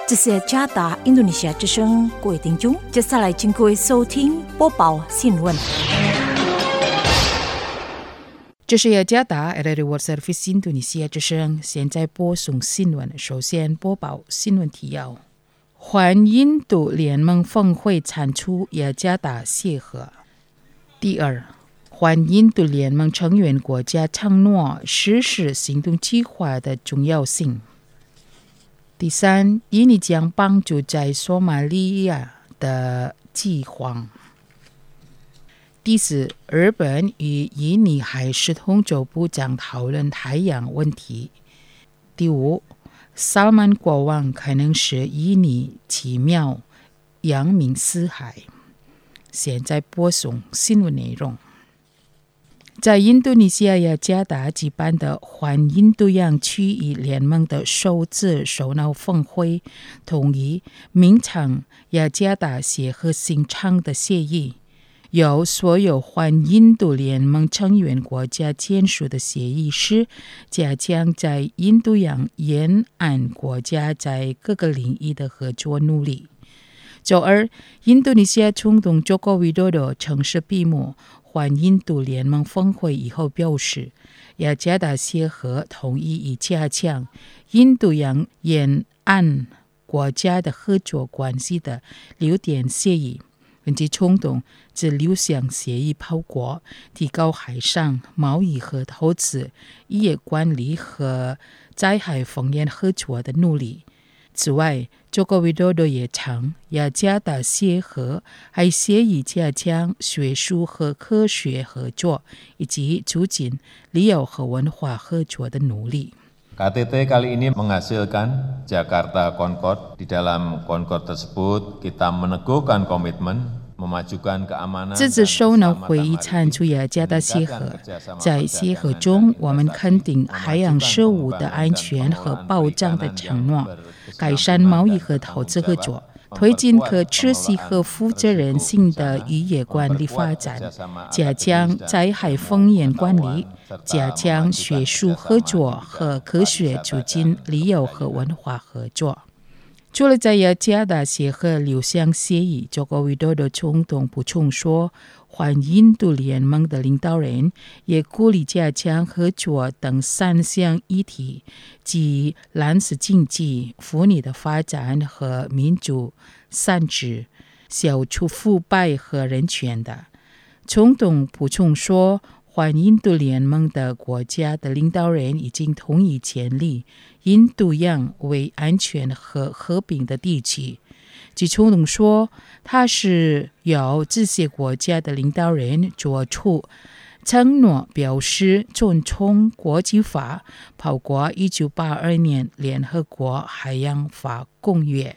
这是加拿大印度尼西亚之声，各位听众，接下来请各位收听播报新闻。 这是雅加达 Radio World Service 印度尼西亚之声，现在播送新闻。首先播报新闻提要：环印度联盟峰会产出雅加达协和。第二，环印度联盟成员国家承诺实施行动计划的重要性。第三，印尼将帮助在索马利亚的饥荒。第四，日本与印尼海事通州部长讨论海洋问题。第五，萨尔曼国王可能是印尼奇妙扬名四海。现在播送新闻内容。在印度尼西亚雅加达举办的环印度洋区域联盟的首次首脑峰会，同意名称雅加达协和新倡的协议，由所有环印度联盟成员国家签署的协议是加强在印度洋沿岸国家在各个领域的合作努力。周二，印度尼西亚总统佐科维多多正式闭幕环印度联盟峰会以后表示，雅加达协和同意以加强印度洋沿岸国家的合作关系的6点协议，根据总统自6项协议包括提高海上贸易和投资、渔业管理和灾害风险合作的努力。此外，佐科维多多也称，雅加达协和还协议加强学术和科学合作，以及促进旅游和文化合作的努力。 KTT kali ini menghasilkan Jakarta Concord. Di dalam Concord tersebut, kita meneguhkan komitmen这次首脑会议产出雅加达协和，在协和中，我们肯定海洋事务的安全和保障的承诺，改善贸易和投资合作，推进可持续和负责任性的渔业管理发展，加强灾害风险管理，加强学术合作和科学促进旅游和文化合作。除了在雅加达协和6项协议，佐科维多多总统补充说，环印度联盟的领导人也鼓励加强合作等3项议题，即蓝色经济、妇女的发展和民主善治、消除腐败和人权的。总统补充说，环印度联盟的国家的领导人已经同意建立印度洋为安全和和平的地区。据总统说，他是由这些国家的领导人做出承诺，表示尊重国际法，包括1982年联合国海洋法公约。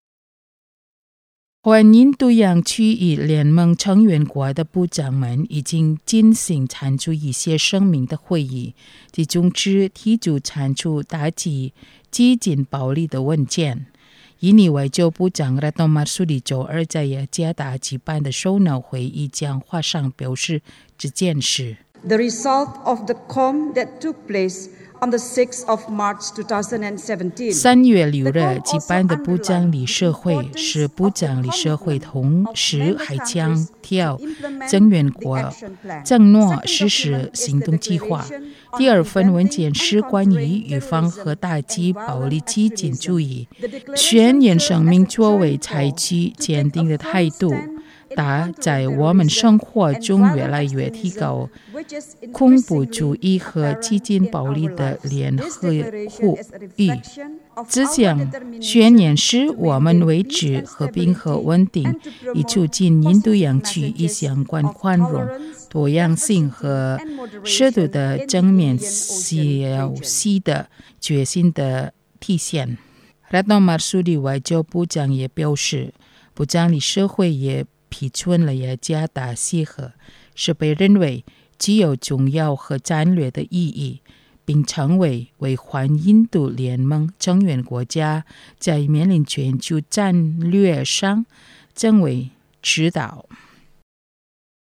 环印度洋区域联盟成员国的部长们已经进行产出一些声明的会议，其中之提出产出打击激进暴力的文件。印尼外交部长Retno Marsudi周二在雅加达举办的首脑会议讲话上表示这件事。 The result of the COM that took place on the 6th of March 2017. 3月6日举办的部长理事会是部长理事会同时还强调成员国承诺实施行动计划。第二份文件是关于预防和打击暴力激进主义，宣言声明作为采取坚定的态度，但在我们生活中越来越提高恐怖主义和激进暴力的联合呼吁。这项宣言是我们维持和平和稳定，以促进印度洋区域相关宽容、多样性和适度的正面消息的决心的体现。Retno Marsudi 外交部长也表示，部长理事会也批准了雅加达协和，是被认为具有重要和战略的意义，并成为环印度联盟成员国家在面临全球战略上成为指导。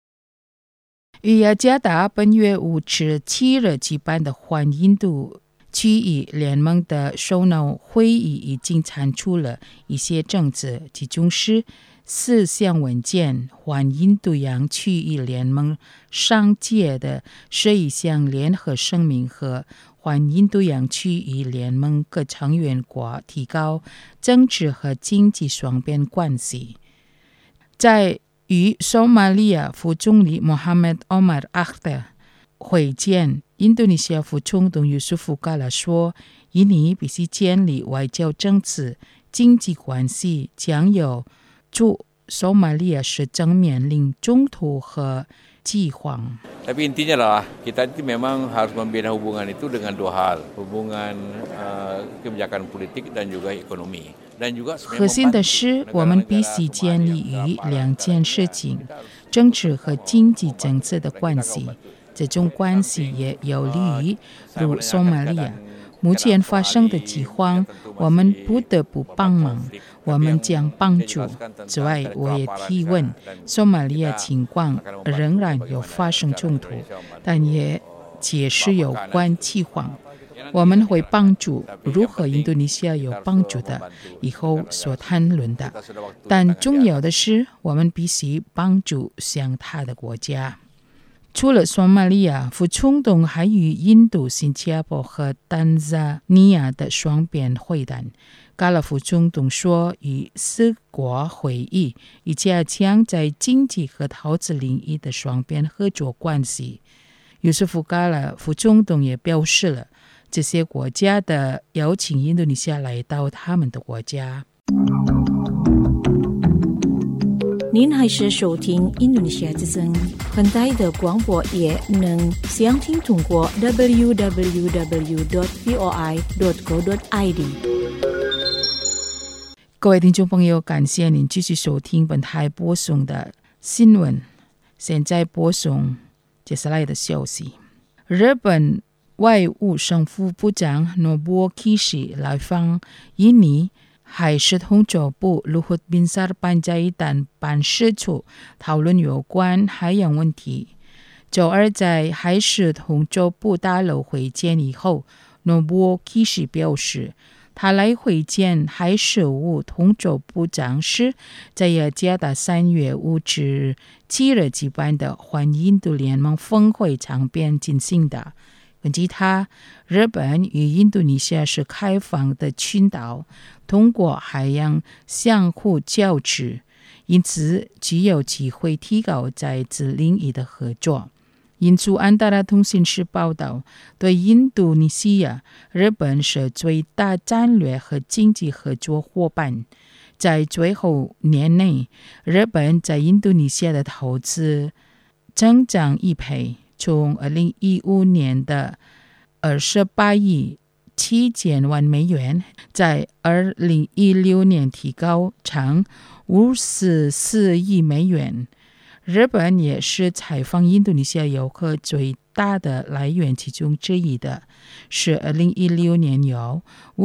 与雅加达本月5至7日举办的环印度区域联盟的首脑会议已经产出了一些政策，其中是4项文件，环印度洋区域联盟上届的11项联合声明和环印度洋区域联盟各成员国提高政治和经济双边关系。在与索马利亚副总理穆罕默德·奥马尔·阿克德会见，印度尼西亚副总统尤苏夫·卡拉说，印尼必须建立外交政策、经济关系，将有助索马利亚是正面临冲突和饥荒。 Tapi intinya lah kita itu memang harus membina hubungan itu dengan 2 hal, hubungan kebijakan politik dan juga ekonomi. 核心的是，我们必须建立于2件事情：政治和经济政策的关系。这种关系也有利于如索马利亚目前发生的饥荒，我们不得不帮忙，我们将帮助。此外，我也提问，索马利亚情况仍然有发生冲突，但也解释有关饥荒。我们会帮助如何印度尼西亚有帮助的，以后所谈论的。但重要的是，我们必须帮助像他的国家。除了索马利亚，副总统还与印度、新加坡和坦桑尼亚的双边会谈。卡拉副总统说，与4国会议以加强在经济和投资领域的双边合作关系。尤苏夫·卡拉副总统也表示了这些国家的邀请印度尼西亚来到他们的国家。 您还是收听印度尼西亚之声，很大的广播也能详听通过 www.voi.co.id。 各位听众朋友，感谢您继续收听本台播送的新闻。现在播送接下来的消息。日本外务省副部长诺波基西来访印尼海事统筹部卢胡宾萨尔班加伊丹办事处讨论有关海洋问题。周二在海事统筹部大楼会见以后，诺波基西表示，他来会见海事务统筹部长时，在雅加达3月5至7日举办的环印度联盟峰会场边进行的。根据他，日本与印度尼西亚是开放的群岛，通过海洋相互交织，因此具有机会提高在此领域的合作。印度安达拉通信社报道，对印度尼西亚，日本是最大战略和经济合作伙伴。在最后年内，日本在印度尼西亚的投资增长1倍。从2015年的28亿7千万美元，在2016年提高成54亿美元。日本也是采访印度尼西亚游客最大的来源其中之一的，是2016年有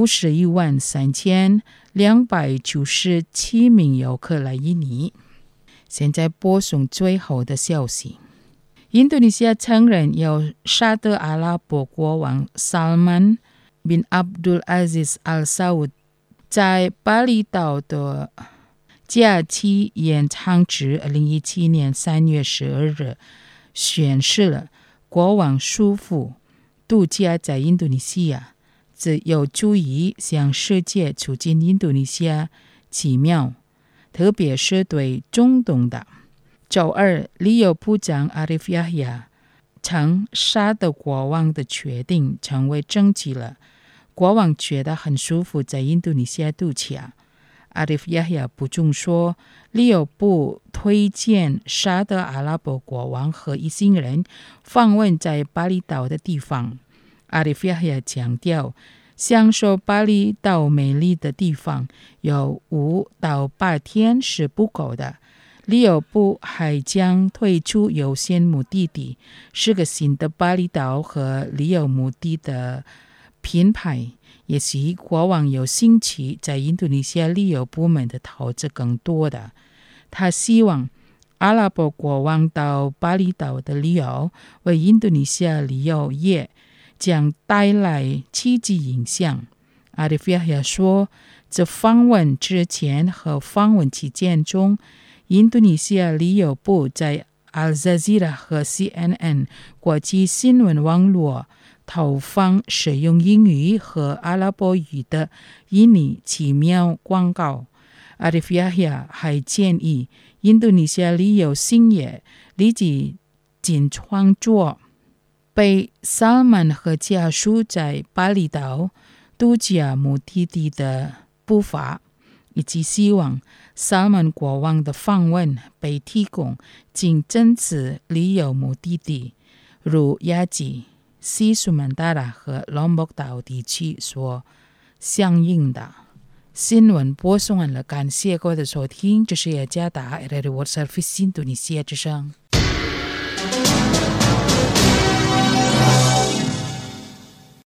51.3297名游客来印尼。现在播送最后的消息。印度尼西亚承认由沙特阿拉伯国王 Salman bin Abdul Aziz Al Saud 在巴厘岛的假期延长至2017年3月12日，宣示了国王舒服度假在印度尼西亚，这有助于向世界促进印度尼西亚奇妙，特别是对中东的。周二，旅游部长阿里夫亚亚称沙特国王的决定成为证据了，国王觉得很舒服在印度尼西亚度假。阿里夫亚亚补充说，旅游部推荐沙特阿拉伯国王和一行人访问在巴厘岛的地方。阿里夫亚亚强调，享受巴厘岛美丽的地方有5到8天是不够的。旅游部还将推出优先目的地，4个新的巴厘岛和旅游目的的品牌，也许国王有兴趣在印度尼西亚旅游部门的投资更多的。他希望阿拉伯国王到巴厘岛的旅游为印度尼西亚旅游业将带来积极影响。阿里夫亚说，在访问之前和访问期间中，印度尼西亚旅游部在 Al Jazeera 和 CNN 国际新闻网络投放使用英语和阿拉伯语的印尼奇妙广告。阿里夫亚还建议印度尼西亚旅游兴业立即仅创作被萨曼和家属在巴厘岛度假目的地的步伐，以及希望萨曼国王的访问被提供仅真实旅游目的地，如雅吉、西苏门答腊和龙目岛地区所相应的。新闻播送完了，感谢各位的收听，这是雅加达 RRI World Service 印度尼西亚之声。